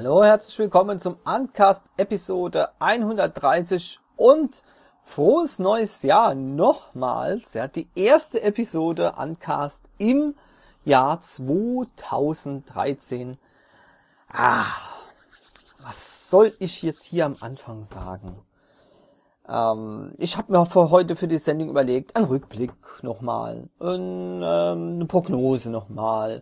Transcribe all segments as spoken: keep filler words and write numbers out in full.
Hallo, herzlich willkommen zum Uncast Episode hundertdreißig und frohes neues Jahr nochmals. Ja, die erste Episode Uncast im Jahr zweitausenddreizehn. Ah, was soll ich jetzt hier am Anfang sagen? Ähm, ich habe mir für heute für die Sendung überlegt, einen Rückblick nochmal, ein, ähm, eine Prognose nochmal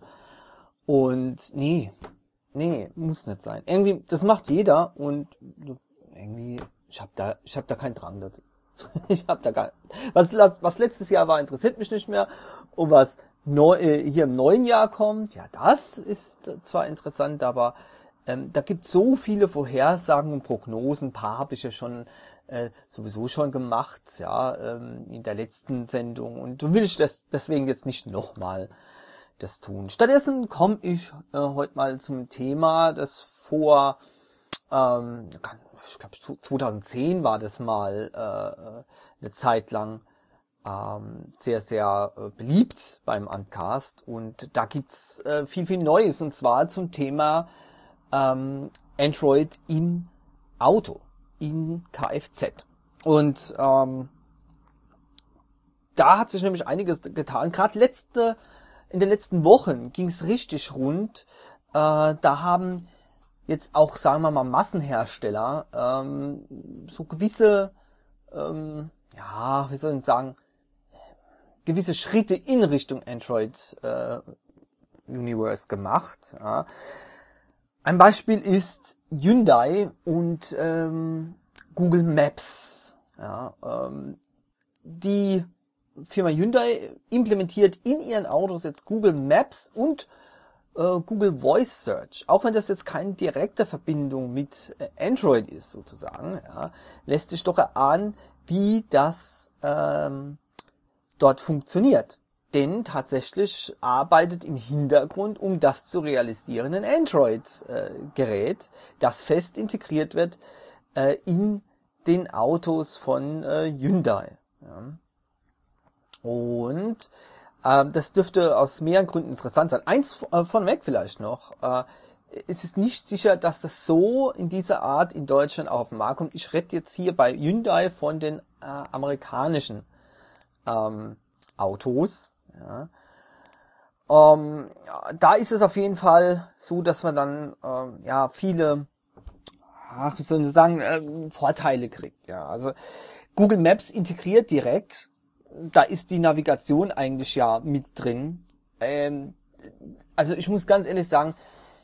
und nee, nee, muss nicht sein. Irgendwie, das macht jeder und irgendwie, ich habe da, ich habe da keinen Drang dazu. ich habe da gar, was, was letztes Jahr war, interessiert mich nicht mehr. Und was neu, hier im neuen Jahr kommt, ja, das ist zwar interessant, aber ähm, da gibt es so viele Vorhersagen und Prognosen. Ein paar habe ich ja schon äh, sowieso schon gemacht, ja, ähm, in der letzten Sendung. Und du will ich das deswegen jetzt nicht nochmal das tun. Stattdessen komme ich äh, heute mal zum Thema, das vor, ähm, ich glaube zweitausendzehn war das mal äh, eine Zeit lang ähm, sehr, sehr äh, beliebt beim Uncast. Und da gibt's äh, viel, viel Neues, und zwar zum Thema ähm, Android im Auto, in Kfz. Und ähm, da hat sich nämlich einiges getan. Gerade letzte In den letzten Wochen ging es richtig rund. Äh, da haben jetzt auch, sagen wir mal, Massenhersteller ähm, so gewisse, ähm, ja, wie soll ich sagen, gewisse Schritte in Richtung Android äh, Universe gemacht. Ja. Ein Beispiel ist Hyundai und ähm, Google Maps. Ja, ähm, die Firma Hyundai implementiert in ihren Autos jetzt Google Maps und äh, Google Voice Search. Auch wenn das jetzt keine direkte Verbindung mit äh, Android ist, sozusagen, ja, lässt sich doch erahnen, wie das ähm, dort funktioniert. Denn tatsächlich arbeitet im Hintergrund, um das zu realisieren, ein Android-Gerät, äh, das fest integriert wird äh, in den Autos von äh, Hyundai. Ja. Und ähm, das dürfte aus mehreren Gründen interessant sein. Eins äh, von weg vielleicht noch. Äh, es ist nicht sicher, dass das so in dieser Art in Deutschland auch auf den Markt kommt. Ich rede jetzt hier bei Hyundai von den äh, amerikanischen ähm, Autos. Ja. Ähm, da ist es auf jeden Fall so, dass man dann ähm, ja viele, ach, wie soll ich sagen, äh, Vorteile kriegt. Ja. Also Google Maps integriert direkt. Da ist die Navigation eigentlich ja mit drin. Ähm, also ich muss ganz ehrlich sagen,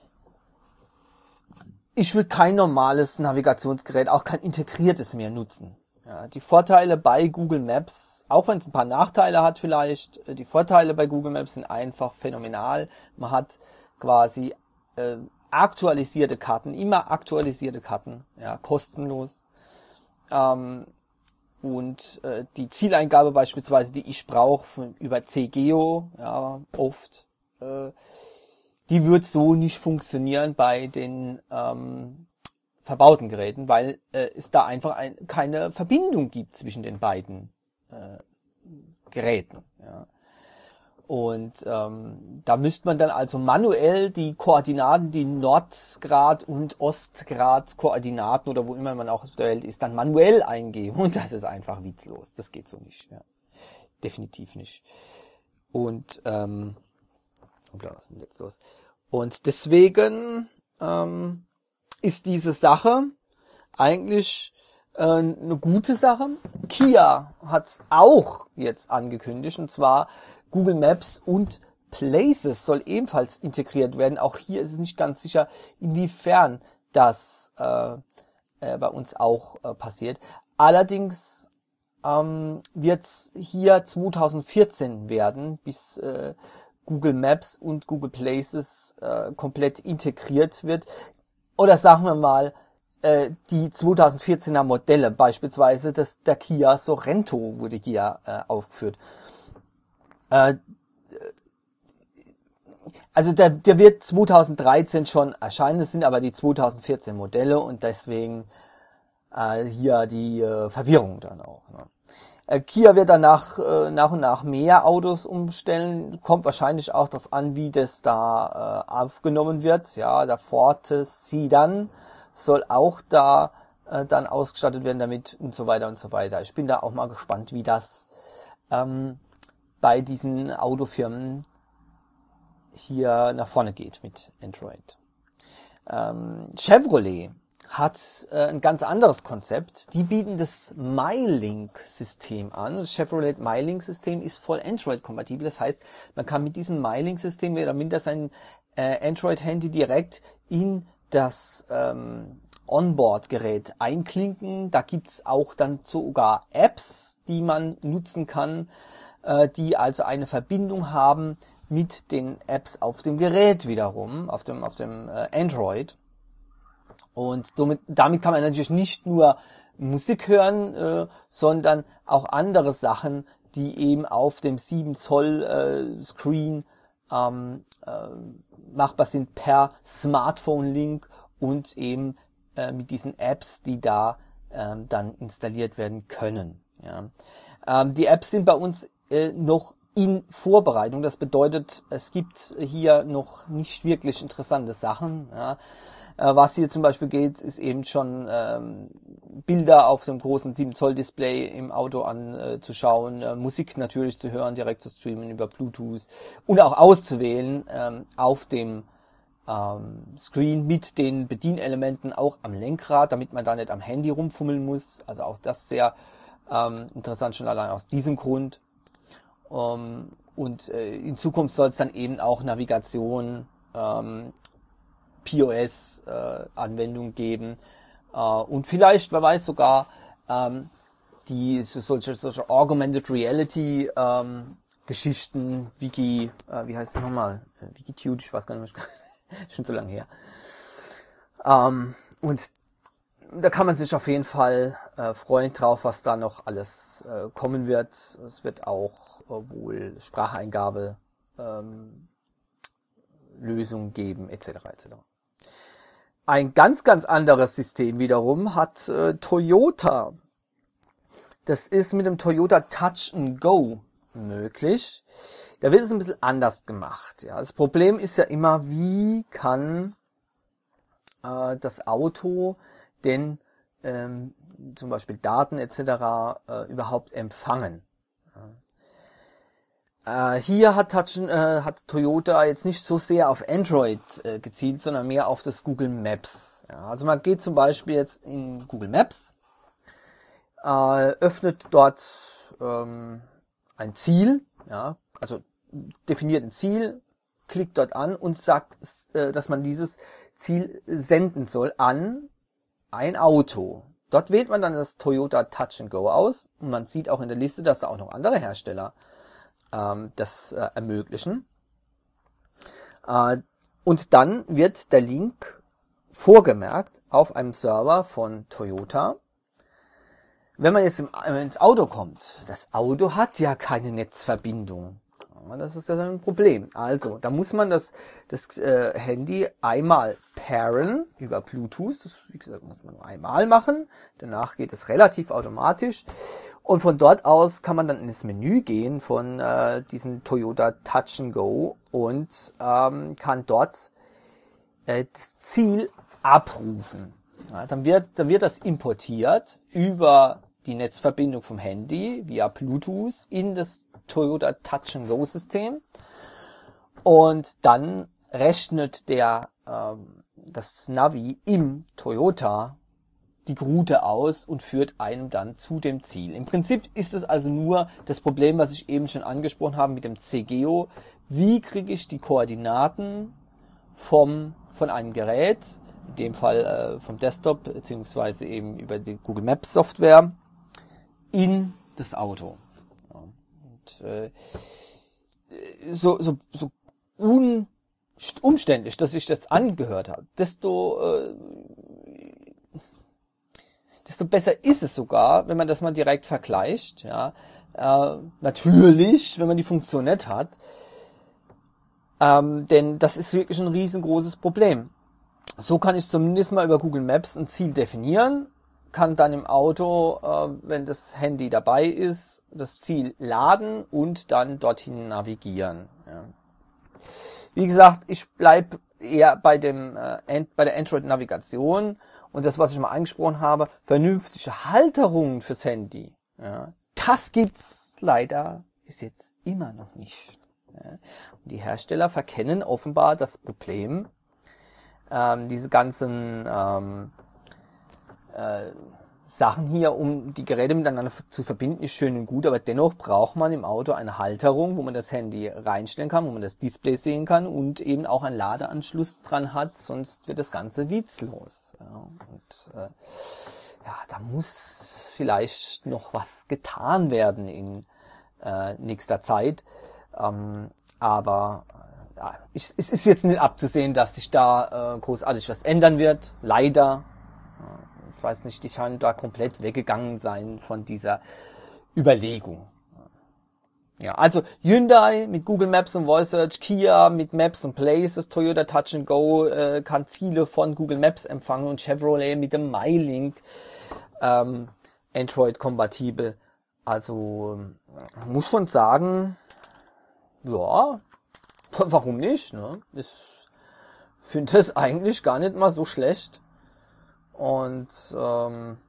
ich würde kein normales Navigationsgerät, auch kein integriertes mehr nutzen. Ja, die Vorteile bei Google Maps, auch wenn es ein paar Nachteile hat vielleicht, die Vorteile bei Google Maps sind einfach phänomenal. Man hat quasi äh, aktualisierte Karten, immer aktualisierte Karten, ja, kostenlos. Ähm, Und äh, die Zieleingabe beispielsweise, die ich brauche über C Geo, ja, oft, äh, die wird so nicht funktionieren bei den ähm, verbauten Geräten, weil äh, es da einfach ein, keine Verbindung gibt zwischen den beiden äh, Geräten. Ja. Und ähm, da müsste man dann also manuell die Koordinaten, die Nordgrad- und Ostgrad-Koordinaten oder wo immer man auch auf der Welt ist, dann manuell eingeben. Und das ist einfach witzlos. Das geht so nicht. Ja. Definitiv nicht. Und ähm, was ist denn jetzt los? Und deswegen ähm, ist diese Sache eigentlich äh, eine gute Sache. Kia hat's auch jetzt angekündigt, und zwar Google Maps und Places soll ebenfalls integriert werden. Auch hier ist es nicht ganz sicher, inwiefern das äh, äh, bei uns auch äh, passiert. Allerdings ähm, wird es hier zweitausendvierzehn werden, bis äh, Google Maps und Google Places äh, komplett integriert wird. Oder sagen wir mal, äh, die zweitausendvierzehner Modelle, beispielsweise das, der Kia Sorento wurde hier äh, aufgeführt. Also der, der wird zweitausenddreizehn schon erscheinen, das sind aber die zweitausendvierzehn Modelle und deswegen äh, hier die äh, Verwirrung dann auch. Ne? Äh, Kia wird danach äh, nach und nach mehr Autos umstellen. Kommt wahrscheinlich auch darauf an, wie das da äh, aufgenommen wird. Ja, der Ford Sedan soll auch da äh, dann ausgestattet werden damit und so weiter und so weiter. Ich bin da auch mal gespannt, wie das ähm, bei diesen Autofirmen hier nach vorne geht mit Android. Ähm, Chevrolet hat äh, ein ganz anderes Konzept. Die bieten das MyLink-System an. Das Chevrolet MyLink-System ist voll Android-kompatibel. Das heißt, man kann mit diesem MyLink-System mehr oder minder sein äh, Android-Handy direkt in das ähm, Onboard-Gerät einklinken. Da gibt's auch dann sogar Apps, die man nutzen kann, äh, die also eine Verbindung haben mit den Apps auf dem Gerät wiederum, auf dem, auf dem äh, Android. Und somit, damit kann man natürlich nicht nur Musik hören, äh, sondern auch andere Sachen, die eben auf dem sieben Zoll äh, Screen ähm, äh, machbar sind per Smartphone-Link und eben äh, mit diesen Apps, die da äh, dann installiert werden können. Ja. Ähm, die Apps sind bei uns äh, noch in Vorbereitung. Das bedeutet, es gibt hier noch nicht wirklich interessante Sachen. Ja. Was hier zum Beispiel geht, ist eben schon ähm, Bilder auf dem großen sieben Zoll Display im Auto anzuschauen, äh, äh, Musik natürlich zu hören, direkt zu streamen über Bluetooth und auch auszuwählen ähm, auf dem ähm, Screen mit den Bedienelementen auch am Lenkrad, damit man da nicht am Handy rumfummeln muss. Also auch das sehr ähm, interessant, schon allein aus diesem Grund. Um, und äh, in Zukunft soll es dann eben auch Navigation, ähm, P O S-Anwendung äh, geben äh, und vielleicht, wer weiß, sogar ähm, die solche, solche Augmented Reality ähm, Geschichten, Wiki, äh, wie heißt das nochmal? Wikitude, ich weiß gar nicht mehr, schon so lange her. Ähm, und da kann man sich auf jeden Fall äh, freuen drauf, was da noch alles äh, kommen wird. Es wird auch äh, wohl Spracheingabe ähm, Lösungen geben, et cetera et cetera. Ein ganz, ganz anderes System wiederum hat äh, Toyota. Das ist mit dem Toyota Touch and Go möglich. Da wird es ein bisschen anders gemacht. Ja. Das Problem ist ja immer, wie kann äh, das Auto denn ähm, zum Beispiel Daten et cetera äh, überhaupt empfangen. Ja. Äh, hier hat, Touch, äh, hat Toyota jetzt nicht so sehr auf Android äh, gezielt, sondern mehr auf das Google Maps. Ja, also man geht zum Beispiel jetzt in Google Maps, äh, öffnet dort ähm, ein Ziel, ja, also definiert ein Ziel, klickt dort an und sagt, äh, dass man dieses Ziel senden soll an ein Auto. Dort wählt man dann das Toyota Touch and Go aus und man sieht auch in der Liste, dass da auch noch andere Hersteller ähm, das äh, ermöglichen. Äh, und dann wird der Link vorgemerkt auf einem Server von Toyota. Wenn man jetzt im, äh, ins Auto kommt, das Auto hat ja keine Netzverbindung. Das ist ja ein Problem. Also, da muss man das, das äh, Handy einmal pairen über Bluetooth. Das, wie gesagt, muss man nur einmal machen. Danach geht es relativ automatisch. Und von dort aus kann man dann ins Menü gehen von äh, diesem Toyota Touch and Go und ähm, kann dort äh, das Ziel abrufen. Ja, dann wird, dann wird das importiert über die Netzverbindung vom Handy via Bluetooth in das Toyota Touch and Go System und dann rechnet der ähm, das Navi im Toyota die Route aus und führt einem dann zu dem Ziel. Im Prinzip ist es also nur das Problem, was ich eben schon angesprochen habe mit dem C-Geo. Wie kriege ich die Koordinaten vom von einem Gerät, in dem Fall äh, vom Desktop beziehungsweise eben über die Google Maps Software in das Auto? Äh, so, so, so un, umständlich, dass ich das angehört habe, desto, äh, desto besser ist es sogar, wenn man das mal direkt vergleicht. Ja, äh, natürlich, wenn man die Funktion nicht hat, ähm, denn das ist wirklich ein riesengroßes Problem. So kann ich zumindest mal über Google Maps ein Ziel definieren, kann dann im Auto, äh, wenn das Handy dabei ist, das Ziel laden und dann dorthin navigieren. Ja. Wie gesagt, ich bleib eher bei dem äh, bei der Android-Navigation und das, was ich mal angesprochen habe, vernünftige Halterungen fürs Handy. Ja. Das gibt's leider bis jetzt immer noch nicht. Ja. Und die Hersteller verkennen offenbar das Problem, ähm, diese ganzen ähm, äh, Sachen hier, um die Geräte miteinander zu verbinden, ist schön und gut, aber dennoch braucht man im Auto eine Halterung, wo man das Handy reinstellen kann, wo man das Display sehen kann und eben auch einen Ladeanschluss dran hat, sonst wird das Ganze witzlos. Ja, und äh, ja, da muss vielleicht noch was getan werden in äh, nächster Zeit, ähm, aber äh, ja, ich, es ist jetzt nicht abzusehen, dass sich da äh, großartig was ändern wird, leider. Ich weiß nicht, die scheinen da komplett weggegangen sein von dieser Überlegung. Ja, also Hyundai mit Google Maps und Voice Search, Kia mit Maps und Places, Toyota Touch and Go äh, kann Ziele von Google Maps empfangen und Chevrolet mit dem MyLink ähm, Android kompatibel. Also muss schon sagen, ja, warum nicht? Ne? Ich finde das eigentlich gar nicht mal so schlecht. Und ähm,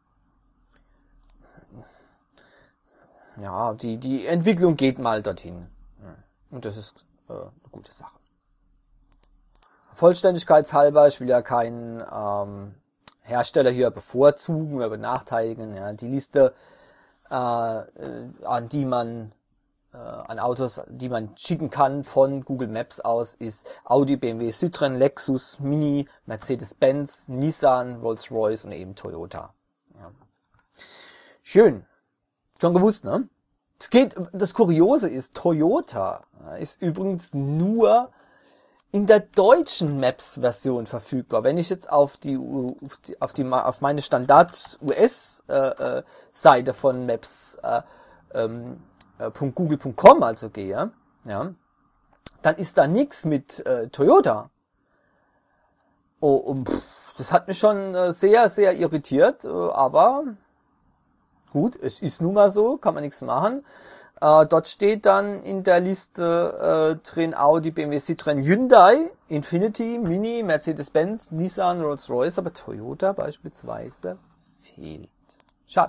ja, die die Entwicklung geht mal dorthin. Und das ist äh, eine gute Sache. Vollständigkeitshalber, ich will ja keinen ähm, Hersteller hier bevorzugen oder benachteiligen. Ja, die Liste, äh, an die man äh, an Autos, die man schicken kann von Google Maps aus, ist Audi, B M W, Citroën, Lexus, Mini, Mercedes-Benz, Nissan, Rolls-Royce und eben Toyota. Ja. Schön. Schon gewusst, ne? Es geht, das Kuriose ist, Toyota ist übrigens nur in der deutschen Maps-Version verfügbar. Wenn ich jetzt auf die, auf die, auf, die, auf meine Standard-U S-Seite äh, von Maps äh, ähm, .google punkt com also gehe, ja, dann ist da nichts mit äh, Toyota. Oh, und pff, das hat mich schon äh, sehr, sehr irritiert, äh, aber gut, es ist nun mal so, kann man nichts machen. Äh, dort steht dann in der Liste äh, drin Audi, B M W, Citroën, Hyundai, Infiniti, Mini, Mercedes-Benz, Nissan, Rolls-Royce, aber Toyota beispielsweise fehlt. Schade.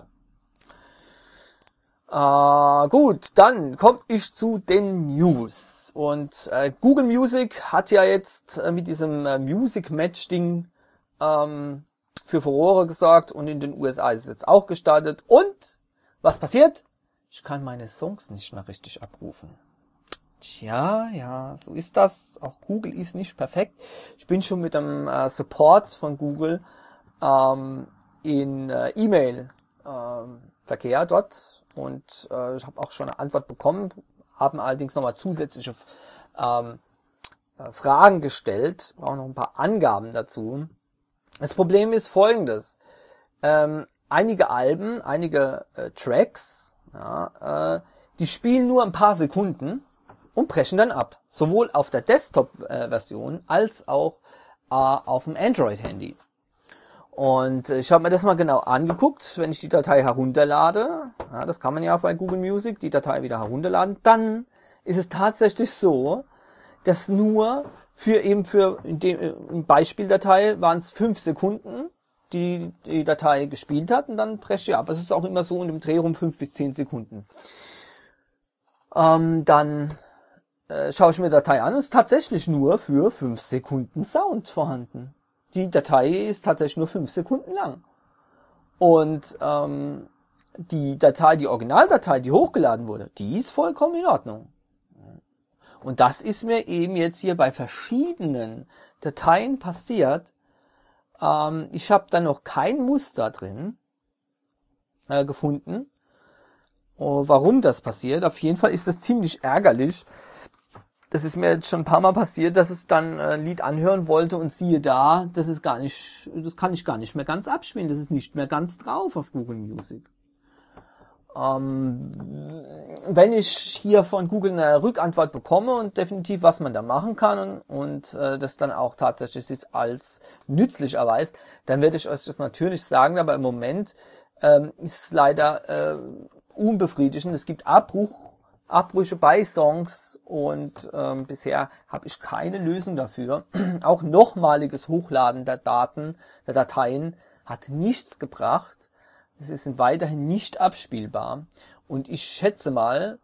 Uh, gut, dann komme ich zu den News. Und äh, Google Music hat ja jetzt äh, mit diesem äh, Music Match Ding ähm, für Furore gesorgt und in den U S A ist es jetzt auch gestartet. Und was passiert? Ich kann meine Songs nicht mehr richtig abrufen. Tja, ja, so ist das. Auch Google ist nicht perfekt. Ich bin schon mit dem äh, Support von Google ähm, in äh, E-Mail ähm, Verkehr dort und äh, ich habe auch schon eine Antwort bekommen, haben allerdings nochmal zusätzliche ähm, äh, Fragen gestellt, brauchen noch ein paar Angaben dazu. Das Problem ist folgendes, ähm, einige Alben, einige äh, Tracks, ja, äh, die spielen nur ein paar Sekunden und brechen dann ab, sowohl auf der Desktop-Version als auch äh, auf dem Android-Handy. Und ich habe mir das mal genau angeguckt, wenn ich die Datei herunterlade, ja, das kann man ja bei Google Music, die Datei wieder herunterladen, dann ist es tatsächlich so, dass nur für eben für, in dem in Beispieldatei waren es fünf Sekunden, die die Datei gespielt hat und dann prescht ihr ab. Es ist auch immer so in dem Dreh rum fünf bis zehn Sekunden. Ähm, dann äh, schaue ich mir die Datei an und es ist tatsächlich nur für fünf Sekunden Sound vorhanden. Die Datei ist tatsächlich nur fünf Sekunden lang. Und ähm, die Datei, die Originaldatei, die hochgeladen wurde, die ist vollkommen in Ordnung. Und das ist mir eben jetzt hier bei verschiedenen Dateien passiert. Ähm, ich habe da noch kein Muster drin äh, gefunden. Oh, warum das passiert? Auf jeden Fall ist das ziemlich ärgerlich. Das ist mir jetzt schon ein paar Mal passiert, dass es dann ein Lied anhören wollte und siehe da, das ist gar nicht, das kann ich gar nicht mehr ganz abspielen, das ist nicht mehr ganz drauf auf Google Music. Ähm, wenn ich hier von Google eine Rückantwort bekomme und definitiv, was man da machen kann und, und äh, das dann auch tatsächlich sich als nützlich erweist, dann werde ich euch das natürlich sagen, aber im Moment ähm, ist es leider äh, unbefriedigend. Es gibt Abbruch, Abbrüche bei Songs und ähm, bisher habe ich keine Lösung dafür. Auch nochmaliges Hochladen der Daten, der Dateien hat nichts gebracht. Sie sind weiterhin nicht abspielbar. Und ich schätze mal,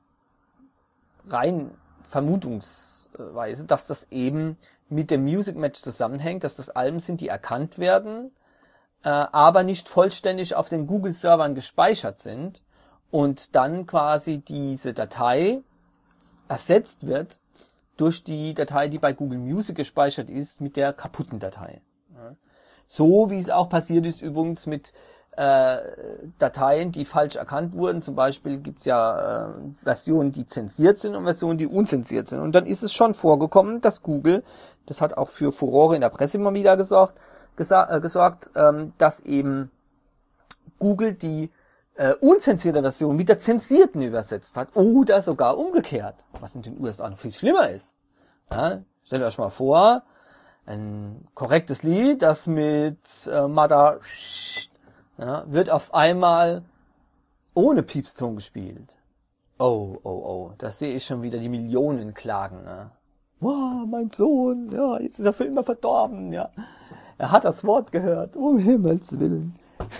rein vermutungsweise, dass das eben mit dem Music Match zusammenhängt, dass das Alben sind, die erkannt werden, äh, aber nicht vollständig auf den Google-Servern gespeichert sind und dann quasi diese Datei ersetzt wird durch die Datei, die bei Google Music gespeichert ist, mit der kaputten Datei. Ja. So wie es auch passiert ist übrigens mit äh, Dateien, die falsch erkannt wurden. Zum Beispiel gibt's ja äh, Versionen, die zensiert sind und Versionen, die unzensiert sind. Und dann ist es schon vorgekommen, dass Google, das hat auch für Furore in der Presse immer wieder gesorgt, gesa- äh, gesorgt, ähm, dass eben Google die äh, unzensierte Version mit der zensierten übersetzt hat oder sogar umgekehrt, was in den U S A noch viel schlimmer ist. Ja, stellt euch mal vor, ein korrektes Lied, das mit äh, Mother ja, wird auf einmal ohne Piepston gespielt. Oh, oh, oh, da sehe ich schon wieder die Millionen Klagen. Ne? Wow, mein Sohn, ja, jetzt ist er für immer verdorben. Ja, er hat das Wort gehört, um Himmels Willen.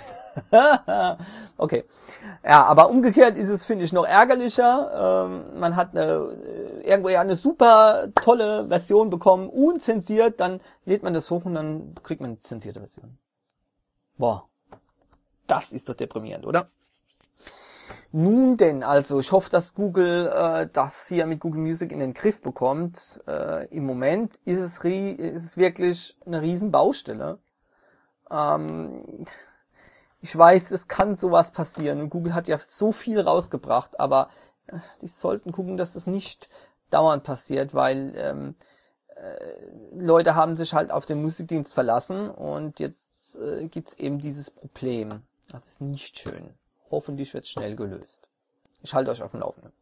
Okay, ja, aber umgekehrt ist es, finde ich, noch ärgerlicher. Ähm, man hat eine, irgendwo ja eine super tolle Version bekommen, unzensiert, dann lädt man das hoch und dann kriegt man eine zensierte Version. Boah, das ist doch deprimierend, oder? Nun denn, also ich hoffe, dass Google äh, das hier mit Google Music in den Griff bekommt. Äh, Im Moment ist es, ri- ist es wirklich eine riesen Baustelle. Ähm... Ich weiß, es kann sowas passieren und Google hat ja so viel rausgebracht, aber äh, die sollten gucken, dass das nicht dauernd passiert, weil ähm, äh, Leute haben sich halt auf den Musikdienst verlassen und jetzt äh, gibt's eben dieses Problem. Das ist nicht schön. Hoffentlich wird's schnell gelöst. Ich halte euch auf dem Laufenden.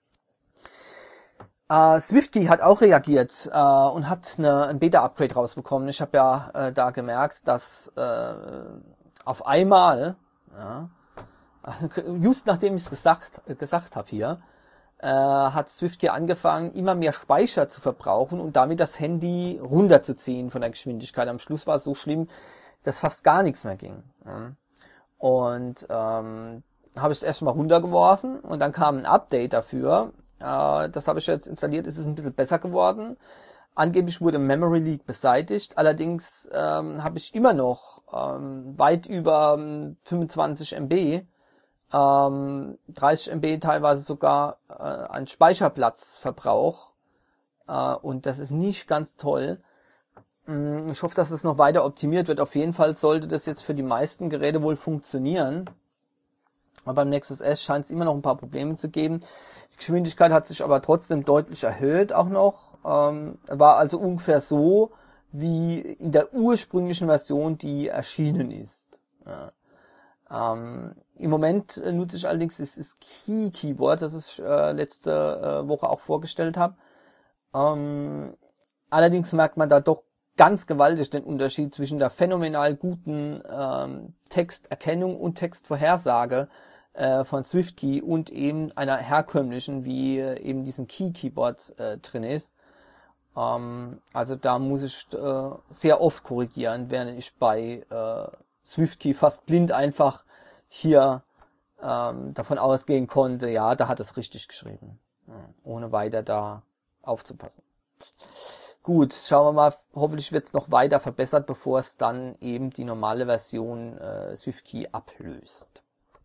Uh, SwiftKey hat auch reagiert uh, und hat eine, ein Beta-Upgrade rausbekommen. Ich habe ja äh, da gemerkt, dass äh, auf einmal, ja, also just nachdem ich es gesagt, äh, gesagt habe hier, äh, hat SwiftKey angefangen, immer mehr Speicher zu verbrauchen und damit das Handy runterzuziehen von der Geschwindigkeit. Am Schluss war es so schlimm, dass fast gar nichts mehr ging. Ja. Und ähm, habe ich es erstmal runtergeworfen und dann kam ein Update dafür. Äh, das habe ich jetzt installiert, es ist ein bisschen besser geworden. Angeblich wurde Memory Leak beseitigt, allerdings ähm, habe ich immer noch ähm, weit über ähm, fünfundzwanzig Megabyte, ähm, dreißig Megabyte teilweise sogar äh, an Speicherplatzverbrauch äh, und das ist nicht ganz toll. Ich hoffe, dass es noch weiter optimiert wird. Auf jeden Fall sollte das jetzt für die meisten Geräte wohl funktionieren. Aber beim Nexus S scheint es immer noch ein paar Probleme zu geben. Die Geschwindigkeit hat sich aber trotzdem deutlich erhöht auch noch. Ähm, war also ungefähr so wie in der ursprünglichen Version, die erschienen ist. Ja. Ähm, Im Moment äh, nutze ich allerdings das, das Key Keyboard, das ich äh, letzte äh, Woche auch vorgestellt habe. Ähm, allerdings merkt man da doch ganz gewaltig den Unterschied zwischen der phänomenal guten ähm, Texterkennung und Textvorhersage äh, von SwiftKey und eben einer herkömmlichen, wie äh, eben diesem Key Keyboard äh, drin ist. Ähm, also da muss ich äh, sehr oft korrigieren, während ich bei äh, SwiftKey fast blind einfach hier ähm, davon ausgehen konnte, ja, da hat es richtig geschrieben, ja, ohne weiter da aufzupassen. Gut, schauen wir mal, hoffentlich wird es noch weiter verbessert, bevor es dann eben die normale Version äh, SwiftKey ablöst.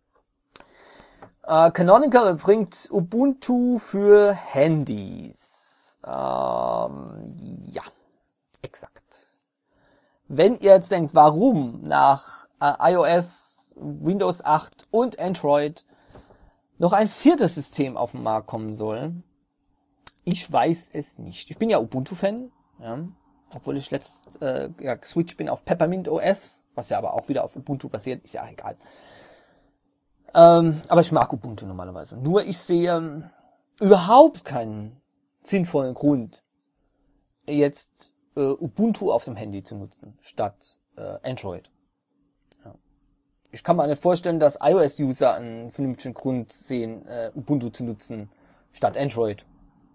Äh, Canonical bringt Ubuntu für Handys. Ähm, ja, exakt. Wenn ihr jetzt denkt, warum nach äh, iOS, Windows acht und Android noch ein viertes System auf den Markt kommen soll, ich weiß es nicht. Ich bin ja Ubuntu-Fan, ja, obwohl ich letzt äh, ja, geswitcht bin auf Peppermint O S, was ja aber auch wieder auf Ubuntu basiert, ist ja egal. Ähm, aber ich mag Ubuntu normalerweise. Nur ich sehe ähm, überhaupt keinen sinnvollen Grund, jetzt äh, Ubuntu auf dem Handy zu nutzen, statt äh, Android. Ja. Ich kann mir nicht vorstellen, dass iOS-User einen vernünftigen Grund sehen, äh, Ubuntu zu nutzen, statt Android.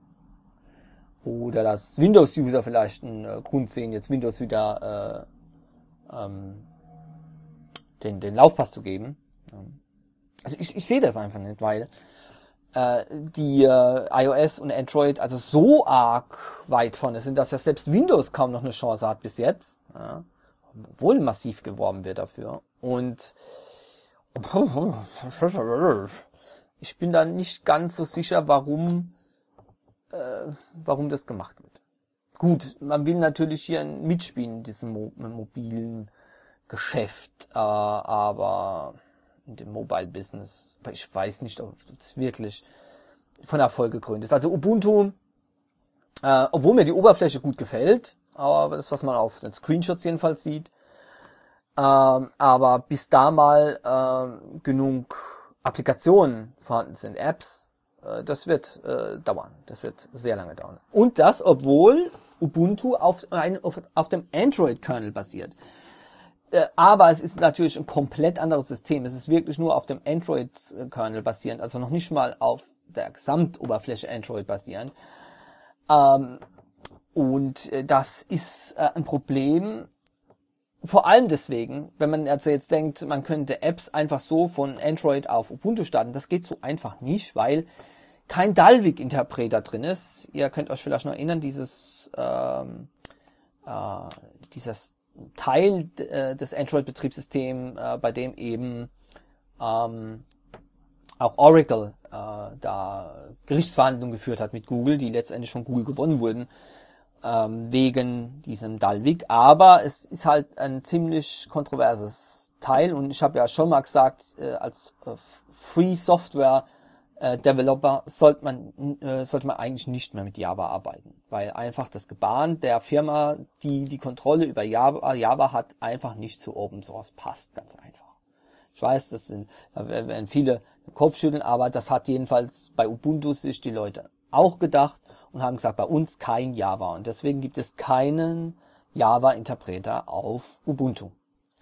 Oder dass Windows-User vielleicht einen äh, Grund sehen, jetzt Windows wieder äh, ähm, den, den Laufpass zu geben. Also ich, ich sehe das einfach nicht, weil äh, die äh, iOS und Android also so arg weit vorne sind, dass ja selbst Windows kaum noch eine Chance hat bis jetzt. Ja, obwohl massiv geworben wird dafür. Und ich bin da nicht ganz so sicher, warum äh, warum das gemacht wird. Gut, man will natürlich hier mitspielen in diesem Mo- mobilen Geschäft, äh, aber in dem Mobile Business. Aber ich weiß nicht, ob das wirklich von Erfolg gekrönt ist. Also Ubuntu, äh, obwohl mir die Oberfläche gut gefällt, aber das, was man auf den Screenshots jedenfalls sieht, ähm, aber bis da mal äh, genug Applikationen vorhanden sind, Apps, äh, das wird äh, dauern. Das wird sehr lange dauern. Und das, obwohl Ubuntu auf, ein, auf, auf dem Android-Kernel basiert. Äh, aber es ist natürlich ein komplett anderes System. Es ist wirklich nur auf dem Android-Kernel basierend, also noch nicht mal auf der Gesamtoberfläche Android basierend. Ähm, und äh, das ist äh, ein Problem, vor allem deswegen, wenn man also jetzt denkt, man könnte Apps einfach so von Android auf Ubuntu starten. Das geht so einfach nicht, weil kein Dalvik-Interpreter drin ist. Ihr könnt euch vielleicht noch erinnern, dieses ähm, äh, dieses Teil äh, des Android-Betriebssystems, äh, bei dem eben ähm, auch Oracle äh, da Gerichtsverhandlungen geführt hat mit Google, die letztendlich von Google gewonnen wurden, ähm, wegen diesem Dalvik. Aber es ist halt ein ziemlich kontroverses Teil und ich habe ja schon mal gesagt, äh, als äh, Free Software äh, Developer sollte man äh, sollte man eigentlich nicht mehr mit Java arbeiten, weil einfach das Gebaren der Firma, die die Kontrolle über Java, Java hat, einfach nicht zu Open Source passt, ganz einfach. Ich weiß, das sind, da werden viele den Kopf schütteln, aber das hat jedenfalls bei Ubuntu sich die Leute auch gedacht und haben gesagt, bei uns kein Java. Und deswegen gibt es keinen Java-Interpreter auf Ubuntu.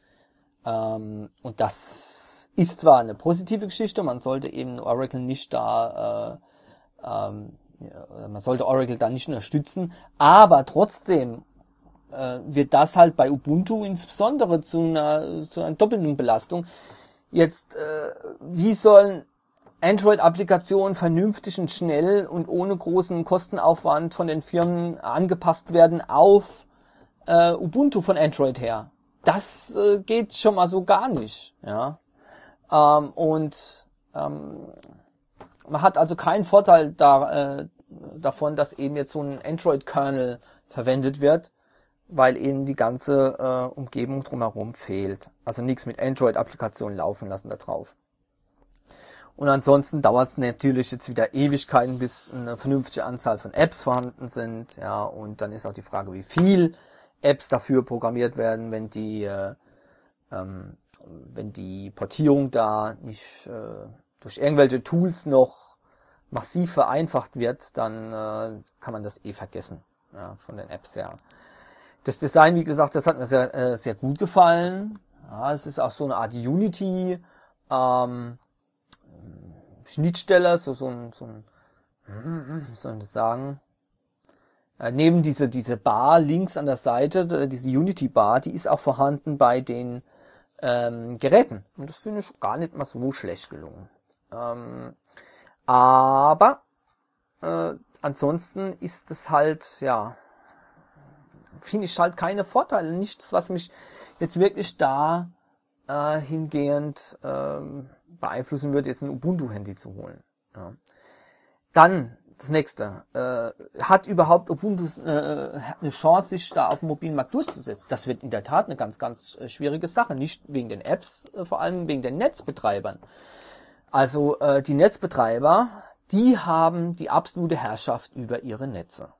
Ähm, und das ist zwar eine positive Geschichte, man sollte eben Oracle nicht da, äh, ähm, ja, man sollte Oracle da nicht unterstützen, aber trotzdem äh, wird das halt bei Ubuntu insbesondere zu einer, zu einer doppelten Belastung. Jetzt, äh, wie sollen Android-Applikationen vernünftig und schnell und ohne großen Kostenaufwand von den Firmen angepasst werden auf äh, Ubuntu von Android her? Das äh, geht schon mal so gar nicht, ja. Ähm, und ähm, man hat also keinen Vorteil da, äh, davon, dass eben jetzt so ein Android-Kernel verwendet wird, weil eben die ganze äh, Umgebung drumherum fehlt. Also nichts mit Android-Applikationen laufen lassen da drauf. Und ansonsten dauert es natürlich jetzt wieder Ewigkeiten, bis eine vernünftige Anzahl von Apps vorhanden sind. Ja, und dann ist auch die Frage, wie viel Apps dafür programmiert werden, wenn die äh, ähm, wenn die Portierung da nicht äh, durch irgendwelche Tools noch massiv vereinfacht wird, dann äh, kann man das eh vergessen, ja, von den Apps her. Das Design, wie gesagt, das hat mir sehr äh, sehr gut gefallen. Ja, es ist auch so eine Art Unity ähm, Schnittstelle, so so ein so ein wie soll ich das sagen? Äh, neben diese diese Bar links an der Seite, diese Unity Bar, die ist auch vorhanden bei den ähm, Geräten. Und das finde ich gar nicht mal so schlecht gelungen. Ähm, aber äh, ansonsten ist es halt, ja, finde ich halt keine Vorteile. Nichts, was mich jetzt wirklich da äh, hingehend ähm, beeinflussen würde, jetzt ein Ubuntu-Handy zu holen. Ja. Dann das nächste. Äh, hat überhaupt Ubuntu äh, eine Chance, sich da auf dem mobilen Markt durchzusetzen? Das wird in der Tat eine ganz, ganz äh, schwierige Sache. Nicht wegen den Apps, äh, vor allem wegen den Netzbetreibern. Also äh, die Netzbetreiber, die haben die absolute Herrschaft über ihre Netze.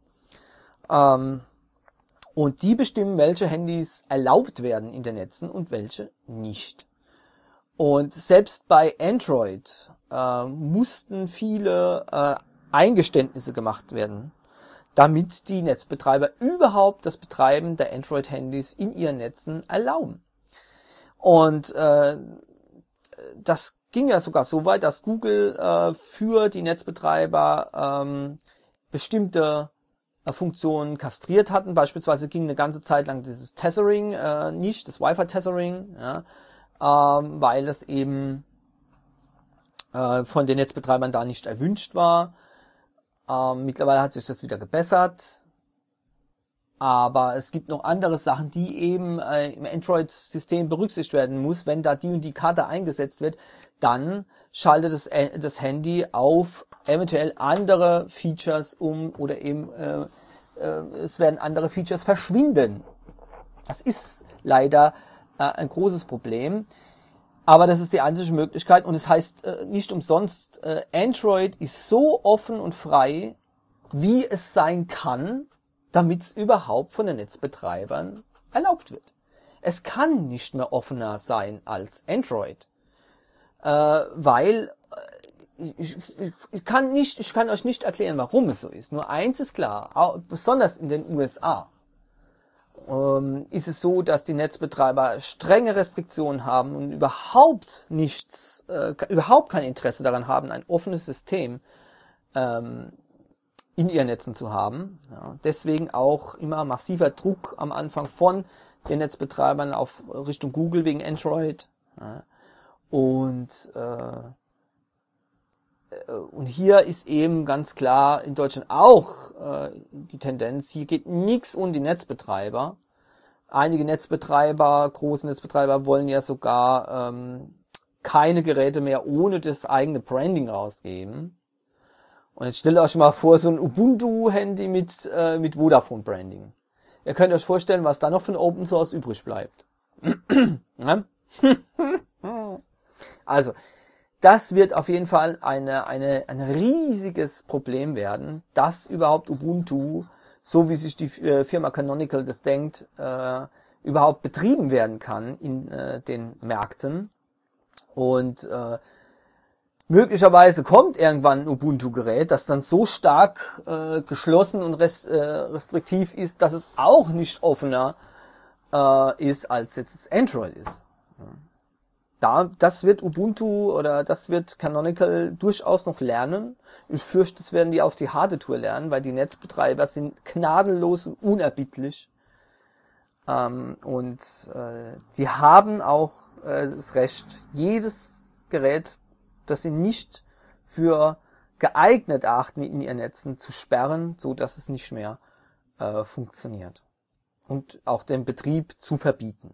Ähm, und die bestimmen, welche Handys erlaubt werden in den Netzen und welche nicht. Und selbst bei Android äh, mussten viele äh, Eingeständnisse gemacht werden, damit die Netzbetreiber überhaupt das Betreiben der Android-Handys in ihren Netzen erlauben. Und äh, das ging ja sogar so weit, dass Google äh, für die Netzbetreiber ähm, bestimmte äh, Funktionen kastriert hatten. Beispielsweise ging eine ganze Zeit lang dieses Tethering äh, nicht, das Wi-Fi-Tethering, ja, ähm, weil es eben äh, von den Netzbetreibern da nicht erwünscht war. Ähm, mittlerweile hat sich das wieder gebessert. Aber es gibt noch andere Sachen, die eben äh, im Android-System berücksichtigt werden muss. Wenn da die und die Karte eingesetzt wird, dann schaltet das, äh, das Handy auf eventuell andere Features um oder eben äh, äh, es werden andere Features verschwinden. Das ist leider äh, ein großes Problem. Aber das ist die einzige Möglichkeit und es heißt äh, nicht umsonst, äh, Android ist so offen und frei, wie es sein kann, damit es überhaupt von den Netzbetreibern erlaubt wird. Es kann nicht mehr offener sein als Android, äh, weil äh, ich, ich, ich kann nicht, ich kann euch nicht erklären, warum es so ist. Nur eins ist klar, auch, besonders in den U S A ähm, ist es so, dass die Netzbetreiber strenge Restriktionen haben und überhaupt nichts, äh, überhaupt kein Interesse daran haben, ein offenes System ähm, in ihren Netzen zu haben. Ja, deswegen auch immer massiver Druck am Anfang von den Netzbetreibern auf Richtung Google wegen Android. Ja, und, äh, und hier ist eben ganz klar in Deutschland auch äh, die Tendenz, hier geht nichts um die Netzbetreiber. Einige Netzbetreiber, große Netzbetreiber wollen ja sogar ähm, keine Geräte mehr ohne das eigene Branding rausgeben. Und jetzt stellt euch mal vor, so ein Ubuntu-Handy mit, äh, mit Vodafone-Branding. Ihr könnt euch vorstellen, was da noch von Open Source übrig bleibt. Ja? Also, das wird auf jeden Fall eine, eine, ein riesiges Problem werden, dass überhaupt Ubuntu, so wie sich die äh, Firma Canonical das denkt, äh, überhaupt betrieben werden kann in äh, den Märkten. Und äh, möglicherweise kommt irgendwann ein Ubuntu-Gerät, das dann so stark äh, geschlossen und rest, äh, restriktiv ist, dass es auch nicht offener äh, ist, als jetzt das Android ist. Da, das wird Ubuntu oder das wird Canonical durchaus noch lernen. Ich fürchte, das werden die auf die harte Tour lernen, weil die Netzbetreiber sind gnadenlos und unerbittlich. Ähm, und äh, die haben auch äh, das Recht, jedes Gerät, das sie nicht für geeignet achten, in ihren Netzen zu sperren, so dass es nicht mehr äh, funktioniert. Und auch den Betrieb zu verbieten.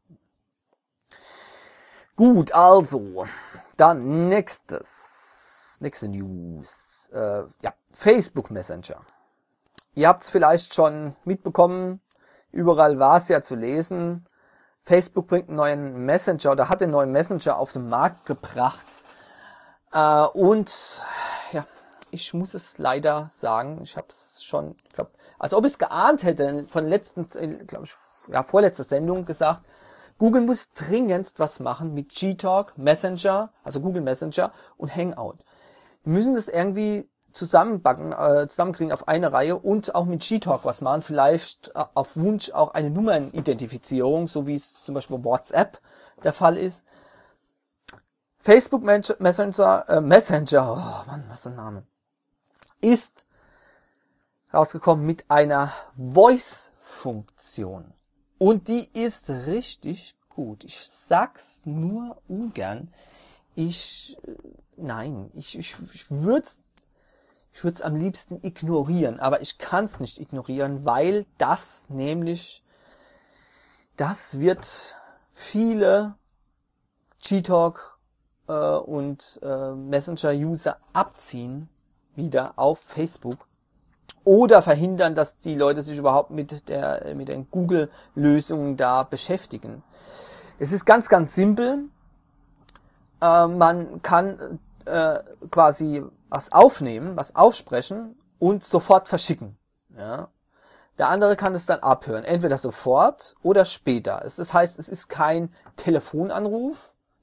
Gut, also, dann nächstes, nächste News. Äh, ja, Facebook Messenger. Ihr habt es vielleicht schon mitbekommen, überall war es ja zu lesen. Facebook bringt einen neuen Messenger oder hat den neuen Messenger auf den Markt gebracht. Äh, und ja, ich muss es leider sagen, ich habe es schon, ich glaube, als ob ich es geahnt hätte, von letzten, glaube ich, ja, vorletzter Sendung gesagt, Google muss dringendst was machen mit Gtalk, Messenger, also Google Messenger und Hangout. Wir müssen das irgendwie zusammenbacken, äh, zusammenkriegen auf eine Reihe und auch mit Gtalk was machen, vielleicht äh, auf Wunsch auch eine Nummernidentifizierung, so wie es zum Beispiel bei WhatsApp der Fall ist. Facebook Messenger, äh, Messenger, oh Mann, was ein Name, ist rausgekommen mit einer Voice-Funktion. Und die ist richtig gut. Ich sag's nur ungern. Ich, nein, ich, ich, ich würde ich würde es am liebsten ignorieren, aber ich kann es nicht ignorieren, weil das nämlich, das wird viele Gtalk äh, und äh, Messenger-User abziehen, wieder auf Facebook. Oder verhindern, dass die Leute sich überhaupt mit der mit den Google-Lösungen da beschäftigen. Es ist ganz, ganz simpel. Äh, man kann äh, quasi was aufnehmen, was aufsprechen und sofort verschicken. Ja. Der andere kann es dann abhören, entweder sofort oder später. Das heißt, es ist kein Telefonanruf,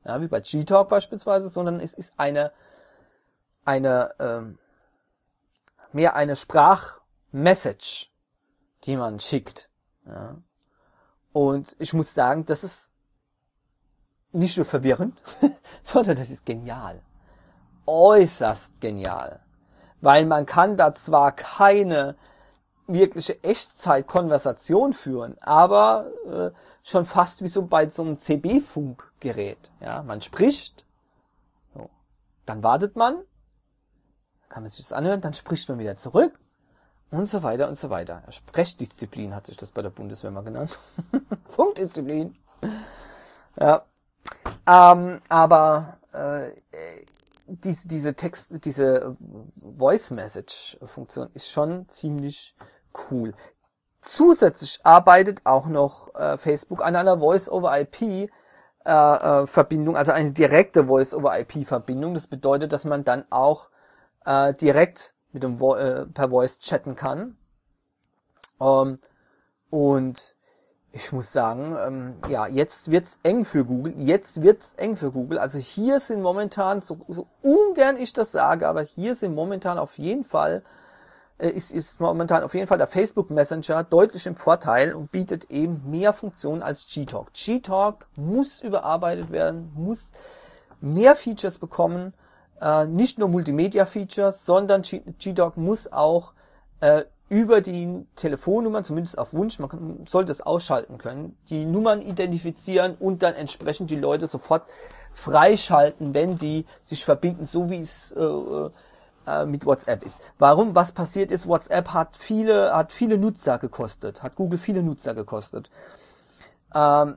ja, wie bei Gtalk beispielsweise, sondern es ist eine, eine, ähm, mehr eine Sprachmessage, die man schickt. Ja. Und ich muss sagen, das ist nicht nur verwirrend, sondern das ist genial. Äußerst genial. Weil man kann da zwar keine wirkliche Echtzeit-Konversation führen, aber äh, schon fast wie so bei so einem C B-Funkgerät. Ja, man spricht, so, dann wartet man, kann man sich das anhören, dann spricht man wieder zurück und so weiter und so weiter. Sprechdisziplin hat sich das bei der Bundeswehr mal genannt. Funkdisziplin. Ja, ähm, aber äh, diese, diese Text, diese Voice-Message-Funktion ist schon ziemlich cool. Zusätzlich arbeitet auch noch äh, Facebook an einer Voice-over-I P-Verbindung, äh, also eine direkte Voice-over-I P-Verbindung. Das bedeutet, dass man dann auch äh, direkt mit dem Vo- äh, per Voice chatten kann. Ähm, und ich muss sagen, ähm, ja, jetzt wird's eng für Google. Jetzt wird's eng für Google. Also hier sind momentan, so, so ungern ich das sage, aber hier sind momentan auf jeden Fall, äh, ist, ist momentan auf jeden Fall der Facebook Messenger deutlich im Vorteil und bietet eben mehr Funktionen als Gtalk. Gtalk muss überarbeitet werden, muss mehr Features bekommen, äh, nicht nur Multimedia-Features, sondern Gtalk muss auch äh, über die Telefonnummern, zumindest auf Wunsch, man kann, sollte es ausschalten können, die Nummern identifizieren und dann entsprechend die Leute sofort freischalten, wenn die sich verbinden, so wie es äh, äh, mit WhatsApp ist. Warum? Was passiert ist, WhatsApp hat viele, hat viele Nutzer gekostet, hat Google viele Nutzer gekostet. Ähm,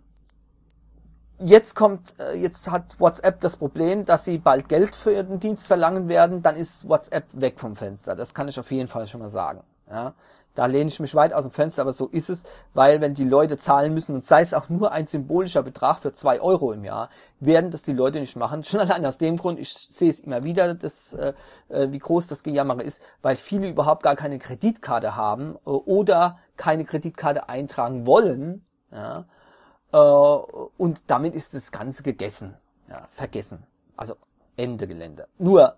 Jetzt kommt, jetzt hat WhatsApp das Problem, dass sie bald Geld für ihren Dienst verlangen werden, dann ist WhatsApp weg vom Fenster. Das kann ich auf jeden Fall schon mal sagen. Ja, da lehne ich mich weit aus dem Fenster, aber so ist es, weil wenn die Leute zahlen müssen, und sei es auch nur ein symbolischer Betrag für zwei Euro im Jahr, werden das die Leute nicht machen. Schon allein aus dem Grund, ich sehe es immer wieder, dass, äh, wie groß das Gejammere ist, weil viele überhaupt gar keine Kreditkarte haben äh, oder keine Kreditkarte eintragen wollen, ja. Und damit ist das Ganze gegessen, ja, vergessen. Also Ende Gelände. Nur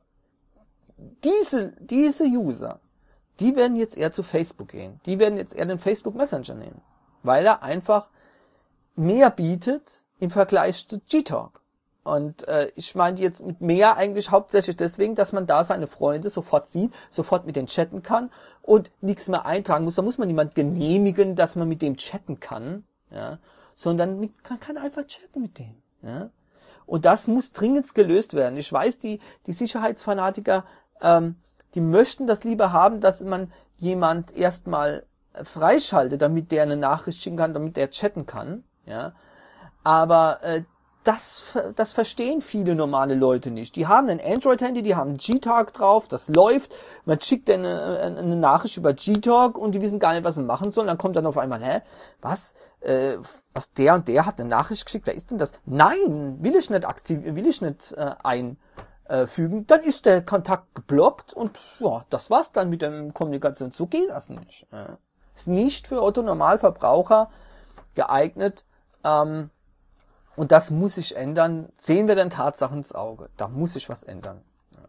diese diese User, die werden jetzt eher zu Facebook gehen. Die werden jetzt eher den Facebook Messenger nehmen, weil er einfach mehr bietet im Vergleich zu Gtalk. Und äh, ich meine jetzt mit mehr eigentlich hauptsächlich deswegen, dass man da seine Freunde sofort sieht, sofort mit denen chatten kann und nichts mehr eintragen muss. Da muss man niemand genehmigen, dass man mit dem chatten kann, ja. Sondern man kann einfach chatten mit denen. Ja? Und das muss dringend gelöst werden. Ich weiß, die die Sicherheitsfanatiker, ähm, die möchten das lieber haben, dass man jemand erstmal freischaltet, damit der eine Nachricht schicken kann, damit der chatten kann. Ja? Aber äh, das das verstehen viele normale Leute nicht. Die haben ein Android-Handy, die haben Gtalk drauf, das läuft. Man schickt eine, eine Nachricht über Gtalk und die wissen gar nicht, was sie machen sollen. Dann kommt dann auf einmal, hä, was? Äh, was der und der hat eine Nachricht geschickt, wer ist denn das? Nein, will ich nicht aktiv, will ich nicht äh, einfügen. Dann ist der Kontakt geblockt und ja, das war's dann mit der Kommunikation. So geht das nicht. Äh, ist nicht für Otto Normalverbraucher geeignet. Ähm, und das muss sich ändern. Sehen wir den Tatsachen ins Auge. Da muss sich was ändern. Ja.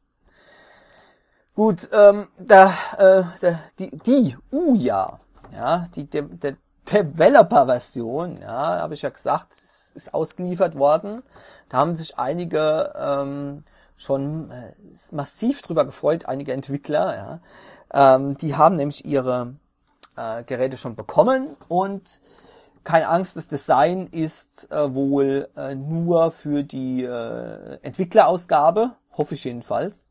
Gut, ähm, da, äh, der, die, die Uja, ja, die, der, der Developer-Version, ja, habe ich ja gesagt, ist ausgeliefert worden. Da haben sich einige ähm, schon äh, massiv drüber gefreut, einige Entwickler, ja. Ähm, die haben nämlich ihre äh, Geräte schon bekommen und keine Angst, das Design ist äh, wohl äh, nur für die äh, Entwicklerausgabe, hoffe ich jedenfalls.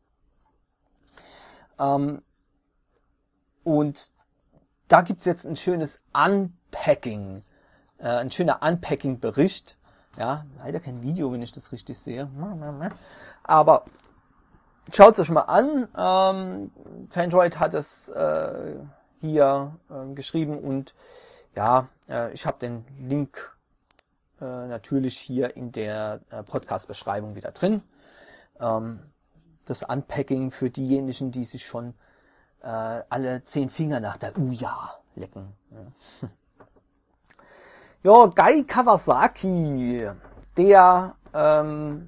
Ähm, und da gibt's jetzt ein schönes Unpacking, äh, ein schöner Unpacking-Bericht. Ja, leider kein Video, wenn ich das richtig sehe. Aber schaut's euch mal an. Ähm, Fandroid hat es äh, hier äh, geschrieben und ja, äh, ich habe den Link äh, natürlich hier in der äh, Podcast-Beschreibung wieder drin. Ähm, das Unpacking für diejenigen, die sich schon äh, alle zehn Finger nach der Uja lecken. Ja, ja, Guy Kawasaki, der ähm,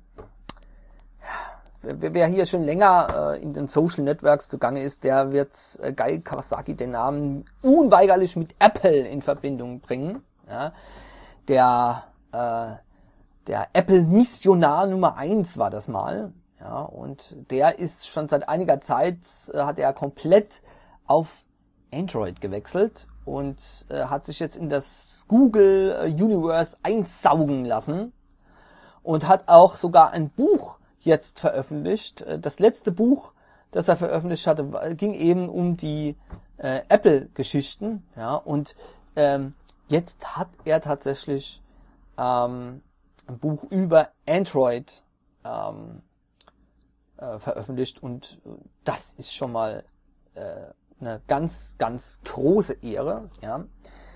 wer, wer hier schon länger äh, in den Social Networks zugange ist, der wird äh, Guy Kawasaki den Namen unweigerlich mit Apple in Verbindung bringen. Ja, der äh, der Apple-Missionar Nummer eins war das mal. Ja, und der ist schon seit einiger Zeit, äh, hat er komplett auf Android gewechselt und äh, hat sich jetzt in das Google äh, Universe einsaugen lassen und hat auch sogar ein Buch jetzt veröffentlicht. Äh, das letzte Buch, das er veröffentlicht hatte, ging eben um die äh, Apple-Geschichten. Ja, und ähm, jetzt hat er tatsächlich ähm, ein Buch über Android ähm, äh, veröffentlicht und das ist schon mal äh, eine ganz, ganz große Ehre. Ja.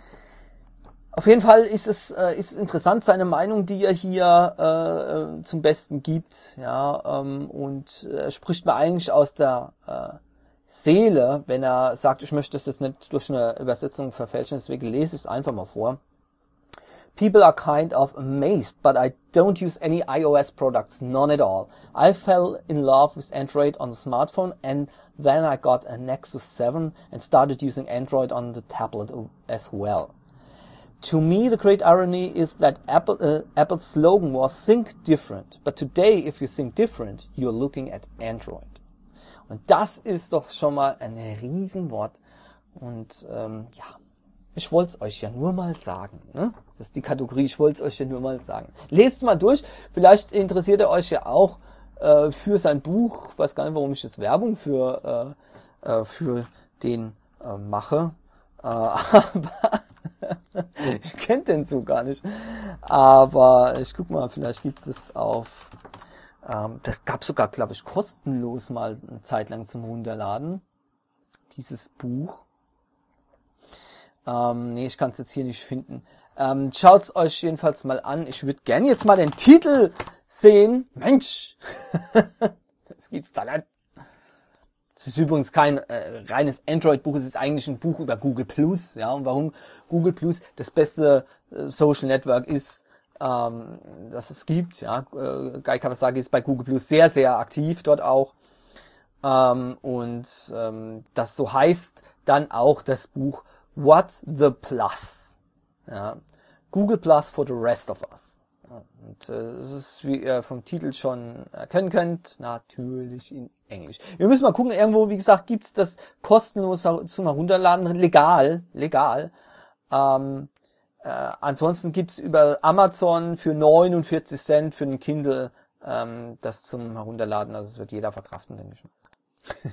Auf jeden Fall ist es, äh, ist es interessant, seine Meinung, die er hier äh, zum Besten gibt. Ja, ähm, und er spricht mir eigentlich aus der äh, Seele, wenn er sagt, ich möchte das jetzt nicht durch eine Übersetzung verfälschen, deswegen lese ich es einfach mal vor. People are kind of amazed, but I don't use any iOS products, none at all. I fell in love with Android on the smartphone and then I got a Nexus seven and started using Android on the tablet as well. To me, the great irony is that Apple, uh, Apple's slogan was think different, but today if you think different, you're looking at Android. Und das ist doch schon mal ein Riesenwort und ähm, ja, ich wollte es euch ja nur mal sagen, ne? Das ist die Kategorie, ich wollte es euch ja nur mal sagen. Lest mal durch, vielleicht interessiert ihr euch ja auch äh, für sein Buch, ich weiß gar nicht, warum ich jetzt Werbung für äh, äh, für den äh, mache, äh, aber ich kenne den so gar nicht, aber ich guck mal, vielleicht gibt es es auf, ähm, das gab sogar, glaube ich, kostenlos mal eine Zeit lang zum Runterladen, dieses Buch. Ähm, nee, ich kann es jetzt hier nicht finden. Ähm, schaut's euch jedenfalls mal an. Ich würde gerne jetzt mal den Titel sehen. Mensch! Das gibt's da nicht. Es ist übrigens kein äh, reines Android-Buch, es ist eigentlich ein Buch über Google Plus. Ja, und warum Google Plus das beste äh, Social Network ist, ähm, das es gibt. Ja, äh, Guy Kawasaki ist bei Google Plus sehr, sehr aktiv dort auch. Ähm, und ähm, das so heißt dann auch das Buch What the Plus? Ja, Google Plus for the rest of us. Ja, und äh, es ist, wie ihr vom Titel schon erkennen könnt, natürlich in Englisch. Wir müssen mal gucken, irgendwo, wie gesagt, gibt's das kostenlos zum Herunterladen, legal, legal. Ähm, äh, ansonsten gibt's über Amazon für neunundvierzig Cent für den Kindle ähm, das zum Herunterladen. Also es wird jeder verkraften, denke ich mal.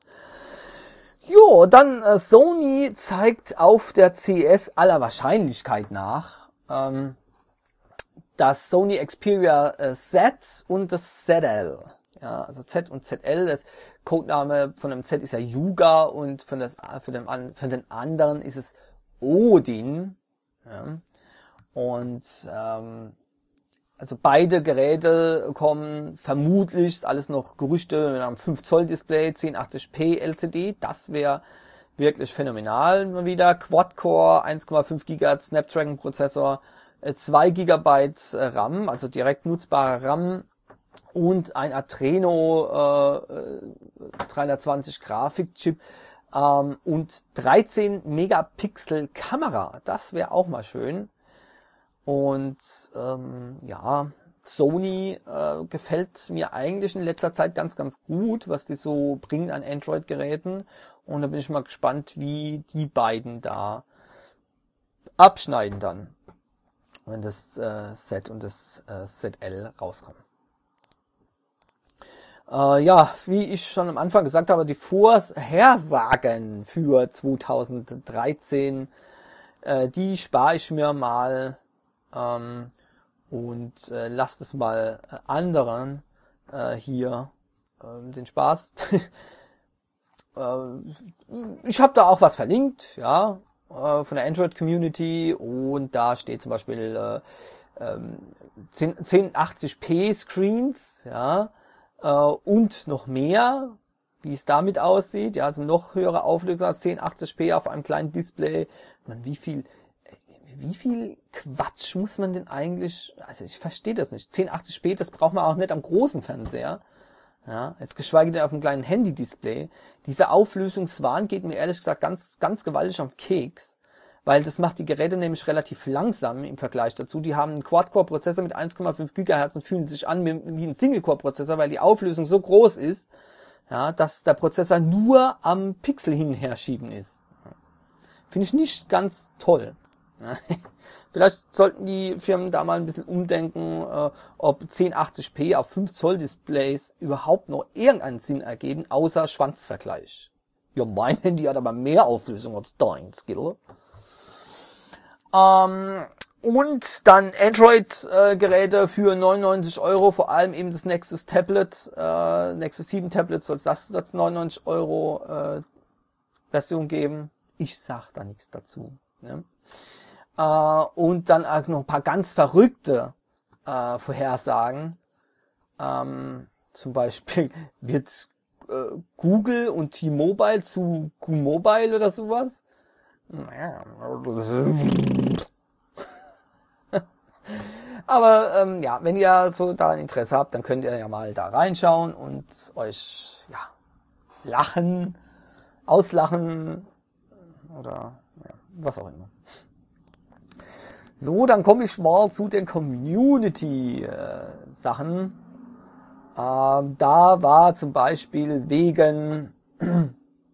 Jo, dann äh, Sony zeigt auf der C E S aller Wahrscheinlichkeit nach ähm, das Sony Xperia äh, Z und das Z L. Ja, also Z und Z L, das Codename von dem Z ist ja Yuga und von, das, von, dem, von den anderen ist es Odin. Ja. Und ähm, also beide Geräte kommen vermutlich, alles noch Gerüchte, mit einem fünf Zoll Display, zehn achtzig p L C D, das wäre wirklich phänomenal mal wieder. Quad-Core, eins Komma fünf Gigahertz Snapdragon Prozessor, zwei Gigabyte RAM, also direkt nutzbare RAM und ein Adreno äh, dreihundertzwanzig Grafikchip ähm, und dreizehn Megapixel Kamera, das wäre auch mal schön. Und ähm, ja, Sony äh, gefällt mir eigentlich in letzter Zeit ganz, ganz gut, was die so bringen an Android-Geräten. Und da bin ich mal gespannt, wie die beiden da abschneiden dann, wenn das äh, Z und das äh, Z L rauskommen. Äh, ja, wie ich schon am Anfang gesagt habe, die Vorhersagen für zweitausenddreizehn, äh, die spare ich mir mal ähm, und äh, lasst es mal äh, anderen äh, hier äh, den Spaß. äh, ich habe da auch was verlinkt, ja, äh, von der Android-Community und da steht zum Beispiel äh, äh, zehn achtzig p Screens, ja, äh, und noch mehr, wie es damit aussieht, ja, also noch höhere Auflösung als zehn achtzig p auf einem kleinen Display. Man, wie viel wie viel Quatsch muss man denn eigentlich, also ich verstehe das nicht. zehn achtzig p, das braucht man auch nicht am großen Fernseher. Ja, jetzt geschweige denn auf einem kleinen Handy-Display. Dieser Auflösungswahn geht mir ehrlich gesagt ganz, ganz gewaltig auf den Keks, weil das macht die Geräte nämlich relativ langsam im Vergleich dazu. Die haben einen Quad-Core-Prozessor mit eins Komma fünf Gigahertz und fühlen sich an wie ein Single-Core-Prozessor, weil die Auflösung so groß ist, ja, dass der Prozessor nur am Pixel hin und her schieben ist. Finde ich nicht ganz toll. Ja. Vielleicht sollten die Firmen da mal ein bisschen umdenken, äh, ob zehn achtzig p auf fünf Zoll Displays überhaupt noch irgendeinen Sinn ergeben, außer Schwanzvergleich. Ja, mein Handy hat aber mehr Auflösung als deins, gell? Ähm, und dann Android-Geräte äh, für neunundneunzig Euro, vor allem eben das Nexus Tablet, äh, Nexus sieben Tablet soll es das als neunundneunzig Euro äh, Version geben. Ich sag da nichts dazu. Ne? Uh, und dann auch noch ein paar ganz verrückte uh, Vorhersagen. Um, zum Beispiel wird uh, Google und T-Mobile zu Q-Mobile oder sowas. Aber ähm, ja, wenn ihr so daran Interesse habt, dann könnt ihr ja mal da reinschauen und euch ja lachen, auslachen oder ja, was auch immer. So, dann komme ich mal zu den Community-Sachen. Ähm, da war zum Beispiel wegen... ähm,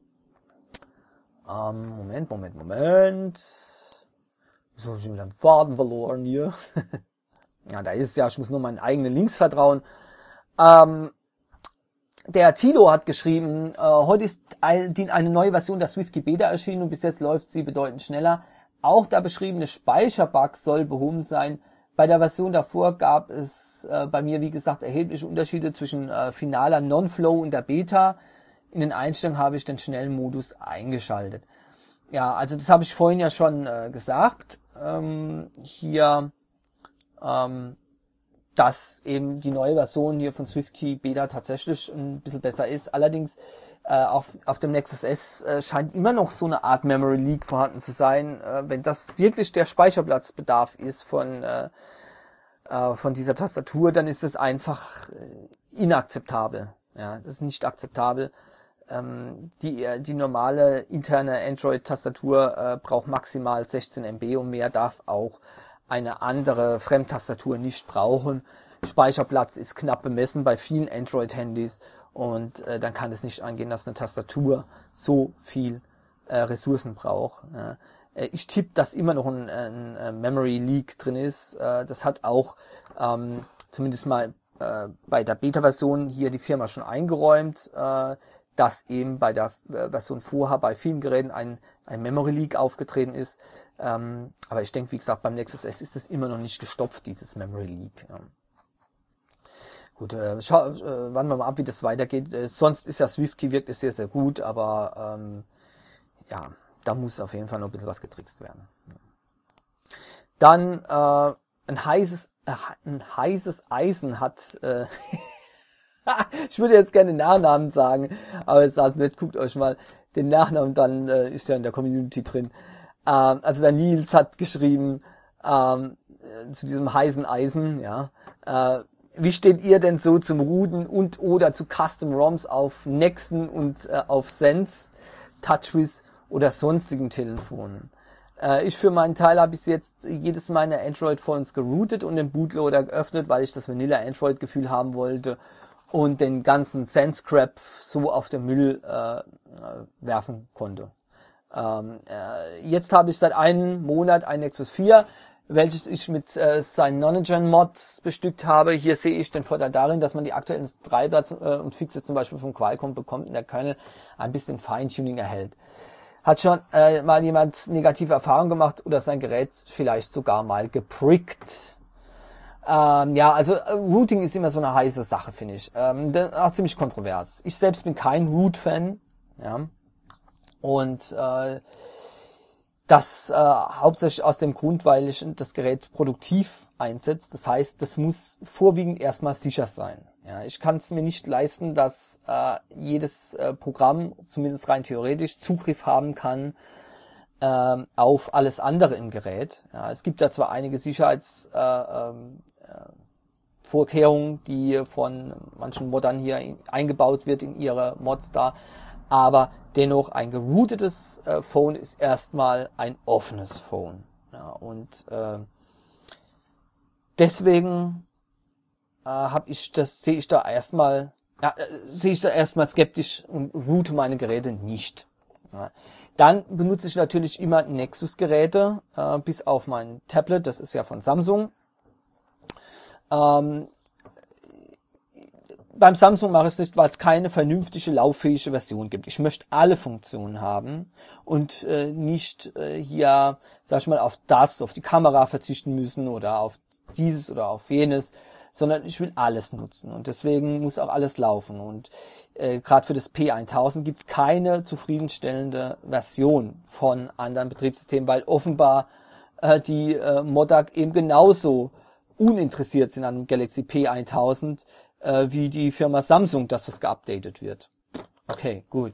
Moment, Moment, Moment. So, ich habe wieder einen Faden verloren hier. Ja, da ist ja, ich muss nur meinen eigenen Links vertrauen. Ähm, der Tilo hat geschrieben, äh, heute ist ein, eine neue Version der SwiftKey Beta erschienen und bis jetzt läuft sie bedeutend schneller. Auch der beschriebene Speicherbug soll behoben sein. Bei der Version davor gab es äh, bei mir, wie gesagt, erhebliche Unterschiede zwischen äh, finaler Non-Flow und der Beta. In den Einstellungen habe ich den schnellen Modus eingeschaltet. Ja, also das habe ich vorhin ja schon äh, gesagt. Ähm, hier, ähm, dass eben die neue Version hier von SwiftKey Beta tatsächlich ein bisschen besser ist. Allerdings Äh, auf, auf dem Nexus S äh, scheint immer noch so eine Art Memory Leak vorhanden zu sein. Äh, wenn das wirklich der Speicherplatzbedarf ist von äh, äh, von dieser Tastatur, dann ist es einfach äh, inakzeptabel. Ja, das ist nicht akzeptabel. Ähm, die die normale interne Android-Tastatur äh, braucht maximal sechzehn Megabyte und mehr darf auch eine andere Fremdtastatur nicht brauchen. Speicherplatz ist knapp bemessen bei vielen Android-Handys. Und äh, dann kann es nicht angehen, dass eine Tastatur so viel äh, Ressourcen braucht. Ja. Äh, ich tippe, dass immer noch ein, ein, ein Memory Leak drin ist. Äh, das hat auch ähm, zumindest mal äh, bei der Beta-Version hier die Firma schon eingeräumt, äh, dass eben bei der äh, Version vorher bei vielen Geräten ein, ein Memory Leak aufgetreten ist. Ähm, aber ich denke, wie gesagt, beim Nexus S ist es immer noch nicht gestopft, dieses Memory Leak. Ja. Gut, äh, schau, äh, warten wir mal ab, wie das weitergeht. Äh, sonst ist ja SwiftKey wirklich sehr, sehr gut, aber ähm, ja, da muss auf jeden Fall noch ein bisschen was getrickst werden. Dann äh, ein heißes äh, ein heißes Eisen hat äh, ich würde jetzt gerne den Nachnamen sagen, aber es sagt nicht, guckt euch mal den Nachnamen, dann äh, ist ja in der Community drin. Ähm, also der Nils hat geschrieben ähm, zu diesem heißen Eisen, ja, äh, wie steht ihr denn so zum Routen und oder zu Custom ROMs auf Nexen und äh, auf Sense, TouchWiz oder sonstigen Telefonen? Äh, ich für meinen Teil habe bis jetzt jedes meiner Android-Phones geroutet und den Bootloader geöffnet, weil ich das Vanilla-Android-Gefühl haben wollte und den ganzen Sense-Crap so auf den Müll äh, äh, werfen konnte. Ähm, äh, jetzt habe ich seit einem Monat ein Nexus vier, welches ich mit äh, seinen Nonogen-Mods bestückt habe. Hier sehe ich den Vorteil darin, dass man die aktuellen Treiber äh, und Fixe zum Beispiel von Qualcomm bekommt und der Kernel ein bisschen Feintuning erhält. Hat schon äh, mal jemand negative Erfahrungen gemacht oder sein Gerät vielleicht sogar mal geprickt? Ähm, ja, also äh, Routing ist immer so eine heiße Sache, finde ich. Ähm, auch ziemlich kontrovers. Ich selbst bin kein Root-Fan, ja, und äh, das äh, hauptsächlich aus dem Grund, weil ich das Gerät produktiv einsetze. Das heißt, das muss vorwiegend erstmal sicher sein. Ja, ich kann es mir nicht leisten, dass äh, jedes äh, Programm, zumindest rein theoretisch, Zugriff haben kann ähm, auf alles andere im Gerät. Ja, es gibt da zwar einige Sicherheitsvorkehrungen, äh, ähm, die von manchen Moddern hier in, eingebaut wird in ihre Mods da, aber dennoch ein geroutetes äh, Phone ist erstmal ein offenes Phone. Ja, und äh, deswegen äh, habe ich das sehe ich da erstmal ja, äh, sehe ich da erstmal skeptisch und route meine Geräte nicht. Ja. Dann benutze ich natürlich immer Nexus-Geräte, äh, bis auf mein Tablet, das ist ja von Samsung. Ähm, beim Samsung mache ich es nicht, weil es keine vernünftige lauffähige Version gibt. Ich möchte alle Funktionen haben und äh, nicht äh, hier, sag ich mal, auf das, auf die Kamera verzichten müssen oder auf dieses oder auf jenes, sondern ich will alles nutzen und deswegen muss auch alles laufen. Und äh, gerade für das P tausend gibt es keine zufriedenstellende Version von anderen Betriebssystemen, weil offenbar äh, die äh, Modder eben genauso uninteressiert sind an dem Galaxy P tausend, äh, wie die Firma Samsung, dass das geupdatet wird. Okay, gut.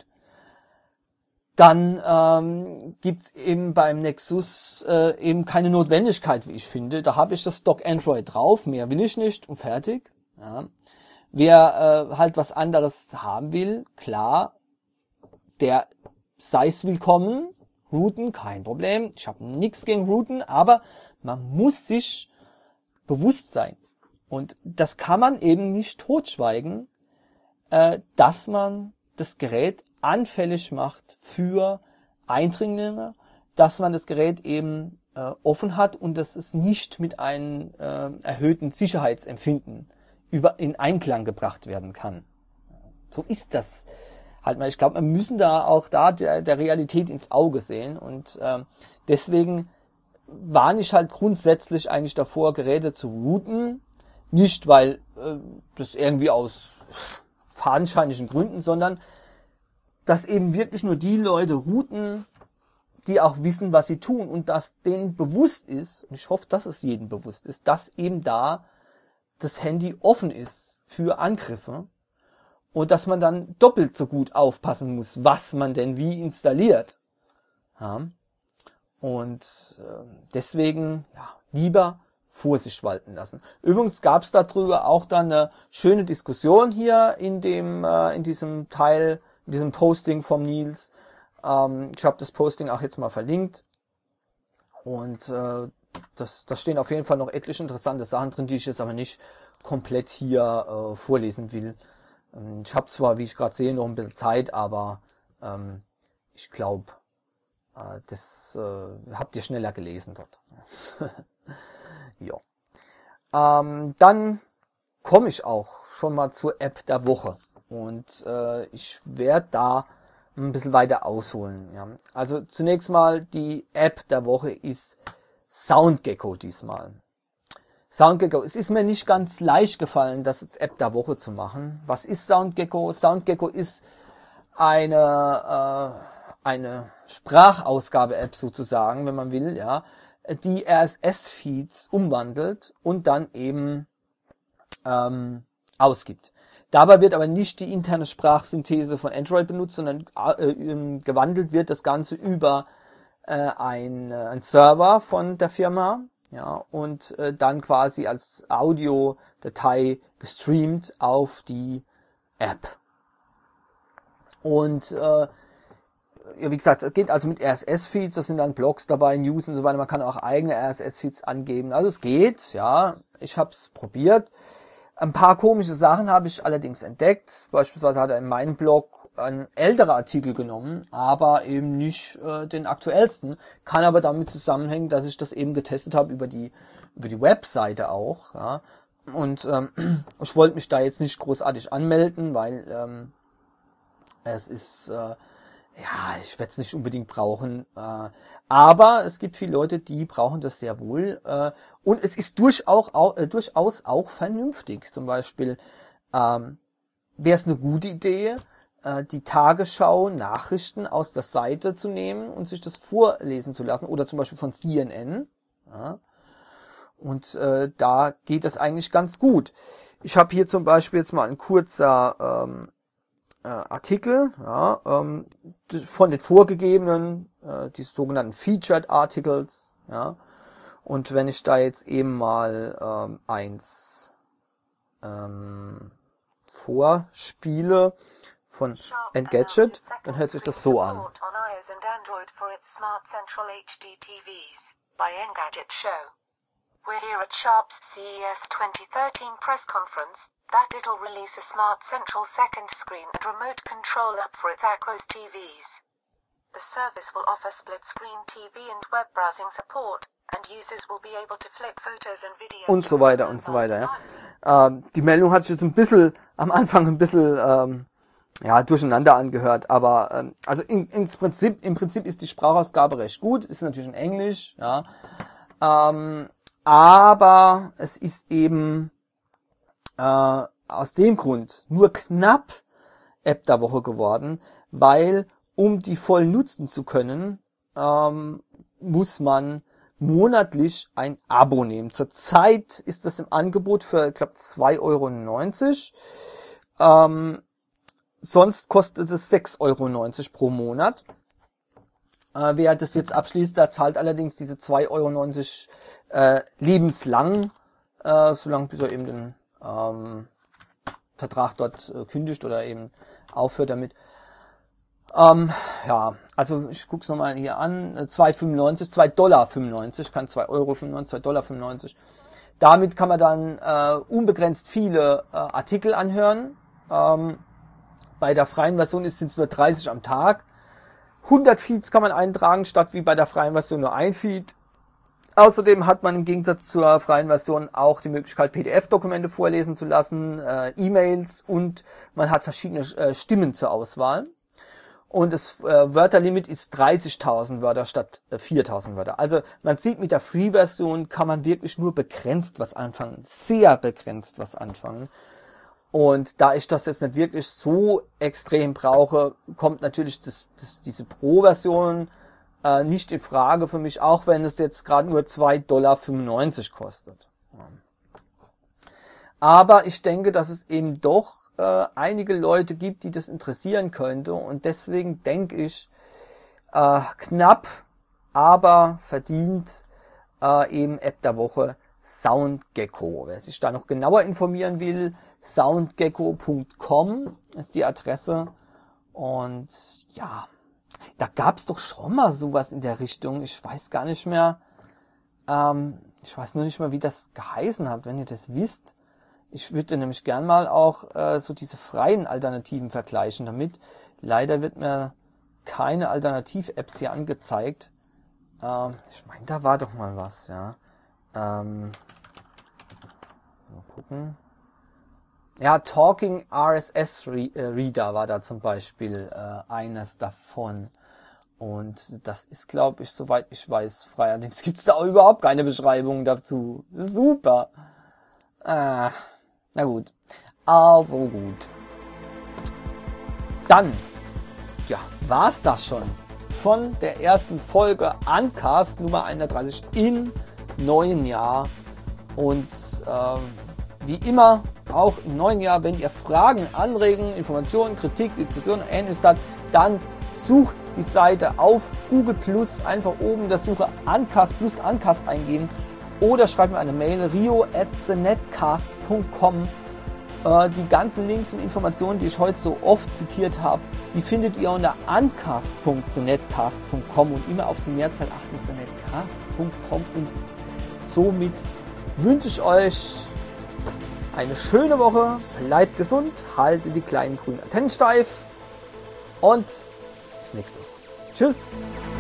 Dann ähm, gibt's eben beim Nexus äh, eben keine Notwendigkeit, wie ich finde. Da habe ich das Stock Android drauf, mehr will ich nicht und fertig. Ja. Wer äh, halt was anderes haben will, klar, der sei es willkommen. Routen, kein Problem. Ich habe nichts gegen Routen, aber man muss sich bewusst sein. Und das kann man eben nicht totschweigen, äh, dass man das Gerät anfällig macht für Eindringlinge, dass man das Gerät eben äh, offen hat und dass es nicht mit einem äh, erhöhten Sicherheitsempfinden über in Einklang gebracht werden kann. So ist das halt mal. Ich glaube, wir müssen da auch da der, der Realität ins Auge sehen und äh, deswegen warne ich halt grundsätzlich eigentlich davor, Geräte zu routen. Nicht, weil äh, das irgendwie aus fadenscheinlichen Gründen, sondern dass eben wirklich nur die Leute routen, die auch wissen, was sie tun und dass denen bewusst ist, und ich hoffe, dass es jedem bewusst ist, dass eben da das Handy offen ist für Angriffe und dass man dann doppelt so gut aufpassen muss, was man denn wie installiert. Ja. Und äh, deswegen ja, lieber Vorsicht walten lassen. Übrigens gab es darüber auch dann eine schöne Diskussion hier in dem äh, in diesem Teil, in diesem Posting vom Nils. Ähm, ich habe das Posting auch jetzt mal verlinkt und äh, das, da stehen auf jeden Fall noch etliche interessante Sachen drin, die ich jetzt aber nicht komplett hier äh, vorlesen will. Ähm, ich habe zwar, wie ich gerade sehe, noch ein bisschen Zeit, aber ähm, ich glaube, äh, das äh, habt ihr schneller gelesen dort. Ja. Ähm, dann komme ich auch schon mal zur App der Woche und äh, ich werde da ein bisschen weiter ausholen. Ja. Also zunächst mal die App der Woche ist SoundGecko diesmal. SoundGecko, es ist mir nicht ganz leicht gefallen, das als App der Woche zu machen. Was ist SoundGecko? SoundGecko ist eine äh, eine Sprachausgabe-App sozusagen, wenn man will, ja, die R S S-Feeds umwandelt und dann eben ähm, ausgibt. Dabei wird aber nicht die interne Sprachsynthese von Android benutzt, sondern äh, gewandelt wird das Ganze über äh, ein, äh, ein Server von der Firma, ja, und äh, dann quasi als Audiodatei gestreamt auf die App. Und äh, ja, wie gesagt, es geht also mit R S S-Feeds, das sind dann Blogs dabei, News und so weiter. Man kann auch eigene R S S-Feeds angeben. Also es geht, ja. Ich habe es probiert. Ein paar komische Sachen habe ich allerdings entdeckt. Beispielsweise hat er in meinem Blog einen älteren Artikel genommen, aber eben nicht äh, den aktuellsten. Kann aber damit zusammenhängen, dass ich das eben getestet habe über die über die Webseite auch. Ja. Und ähm, ich wollte mich da jetzt nicht großartig anmelden, weil ähm, es ist... Äh, Ja, ich werde es nicht unbedingt brauchen, äh, aber es gibt viele Leute, die brauchen das sehr wohl äh, und es ist durchaus auch, äh, durchaus auch vernünftig. Zum Beispiel ähm, wäre es eine gute Idee, äh, die Tagesschau Nachrichten aus der Seite zu nehmen und sich das vorlesen zu lassen oder zum Beispiel von C N N. Ja. Und äh, da geht das eigentlich ganz gut. Ich habe hier zum Beispiel jetzt mal ein kurzer ähm, Artikel, ja, ähm, von den vorgegebenen äh, die sogenannten Featured Articles, ja. Und wenn ich da jetzt eben mal ähm, eins ähm, vorspiele von Engadget, dann hört sich das so an. We're here at Sharp's C E S twenty thirteen press conference, that it'll release a Smart Central second screen and remote control app for its Aquos T Vs. The service will offer split-screen T V and web browsing support, and users will be able to flick photos and videos. Und so weiter und so weiter, ja. Ähm, die Meldung hat sich jetzt ein bisschen, am Anfang ein bisschen, ähm, ja, durcheinander angehört, aber, ähm, also in, ins Prinzip, im Prinzip ist die Sprachausgabe recht gut, ist natürlich in Englisch, ja. Ähm, Aber es ist eben äh, aus dem Grund nur knapp App der Woche geworden, weil um die voll nutzen zu können, ähm, muss man monatlich ein Abo nehmen. Zurzeit ist das im Angebot für, ich glaube, zwei Euro neunzig. Ähm, sonst kostet es sechs Euro neunzig pro Monat. Äh, wer das jetzt abschließt, der zahlt allerdings diese zwei Euro neunzig äh, lebenslang, äh, solange bis er eben den ähm, Vertrag dort äh, kündigt oder eben aufhört damit. Ähm, ja, also ich guck's nochmal hier an, zwei Euro fünfundneunzig, zwei Dollar fünfundneunzig, kann zwei Euro fünfundneunzig, zwei Dollar fünfundneunzig. Damit kann man dann äh, unbegrenzt viele äh, Artikel anhören. Ähm, bei der freien Version ist es nur dreißig am Tag. hundert Feeds kann man eintragen, statt wie bei der freien Version nur ein Feed. Außerdem hat man im Gegensatz zur freien Version auch die Möglichkeit, P D F-Dokumente vorlesen zu lassen, äh, E-Mails, und man hat verschiedene äh, Stimmen zur Auswahl. Und das äh, Wörterlimit ist dreißigtausend Wörter statt äh, viertausend Wörter. Also man sieht, mit der Free-Version kann man wirklich nur begrenzt was anfangen. Sehr begrenzt was anfangen. Und da ich das jetzt nicht wirklich so extrem brauche, kommt natürlich das, das, diese Pro-Version äh, nicht in Frage für mich, auch wenn es jetzt gerade nur zwei Dollar fünfundneunzig kostet. Aber ich denke, dass es eben doch äh, einige Leute gibt, die das interessieren könnte, und deswegen denke ich, äh, knapp, aber verdient äh, eben App der Woche SoundGecko. Wer sich da noch genauer informieren will, soundgecko punkt com ist die Adresse. Und ja, da gab's doch schon mal sowas in der Richtung. Ich weiß gar nicht mehr. Ähm, ich weiß nur nicht mehr, wie das geheißen hat, wenn ihr das wisst. Ich würde nämlich gern mal auch äh, so diese freien Alternativen vergleichen damit. Leider wird mir keine Alternativ-Apps hier angezeigt. Ähm, ich meine, da war doch mal was, ja. Ähm, mal gucken. Ja, Talking R S S Reader war da zum Beispiel äh, eines davon. Und das ist, glaube ich, soweit ich weiß, frei. Allerdings gibt es da auch überhaupt keine Beschreibung dazu. Super. Ah, na gut. Also gut. Dann, ja, war's das schon von der ersten Folge Uncast Nummer einunddreißig im neuen Jahr. Und ähm, wie immer, auch im neuen Jahr, wenn ihr Fragen, Anregungen, Informationen, Kritik, Diskussionen, Ähnliches habt, dann sucht die Seite auf Google Plus, einfach oben in der Suche Uncast plus Uncast eingeben oder schreibt mir eine Mail, rio at the netcast punkt com. Äh, die ganzen Links und Informationen, die ich heute so oft zitiert habe, die findet ihr unter uncast punkt the netcast punkt com und immer auf die Mehrzahl achten, the netcast punkt com. Und somit wünsche ich euch eine schöne Woche, bleibt gesund, haltet die kleinen grünen Antennen steif und bis nächste Woche. Tschüss!